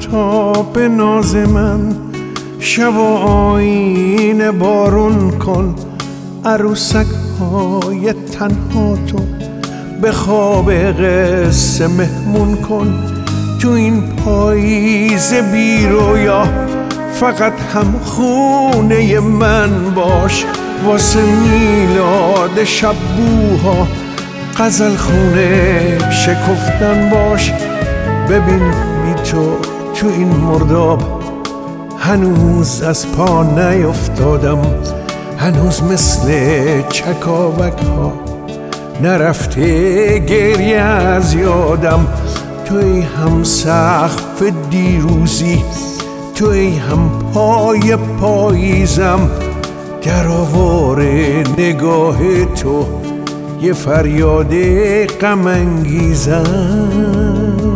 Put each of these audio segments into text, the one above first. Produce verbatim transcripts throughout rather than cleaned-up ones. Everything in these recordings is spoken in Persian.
مهتاب ناز من، شب و آینه بارون کن، عروسک های تنها تو به خواب قصه مهمون کن. تو این پاییز بی رویا فقط هم خونه من باش، واسه میلاد شبوها غزل خونه شکفتن باش. ببین بی تو تو این مرداب هنوز از پا نیفتادم، هنوز مثل چکاوک ها نرفته گریه از یادم. توی هم سقف دیروزی، توی هم پای پاییزم، در آوار نگاه تو یه فریاد غم انگیزم.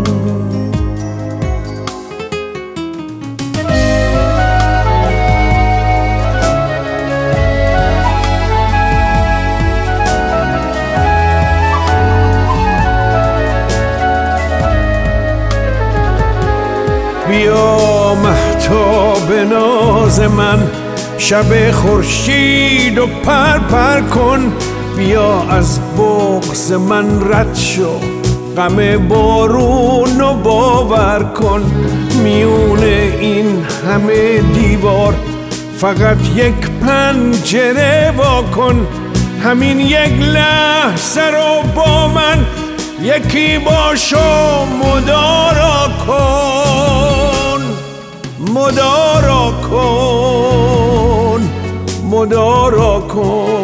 بیا مهتاب ناز من، شب خورشید و پر پر کن. بیا از بغض من رد شو، غم بارون و باور کن. میون این همه دیوار فقط یک پنجره وا کن. همین یک لحظه رو با من یکی باش و مدارا کن، مدارا کن، مدارا کن.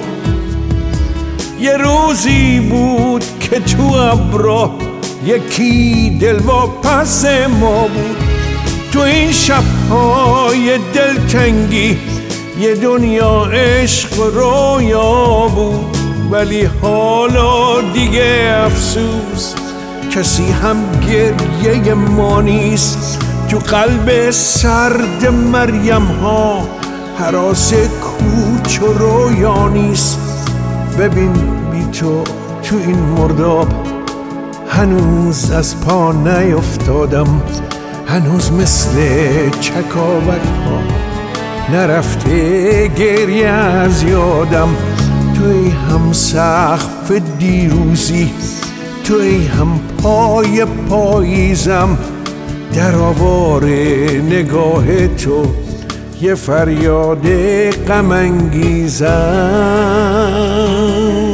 یه روزی بود که تو ابرا یکی دلواپس ما بود. تو این شب‌های دلتنگی یه دنیا عشق رویا بود. ولی حالا دیگه افسوس کسی هم گریه ما نیست. تو قلب سرد مریم ها هراس کوچ و رویا نیست. ببین بی تو تو این مرداب هنوز از پا نیفتادم، هنوز مثل چکاوک ها نرفته گریه از یادم. توی هم سقف دیروزی، توی هم پای پاییزم، در آوار نگاه تو یه فریاد غم انگیزم.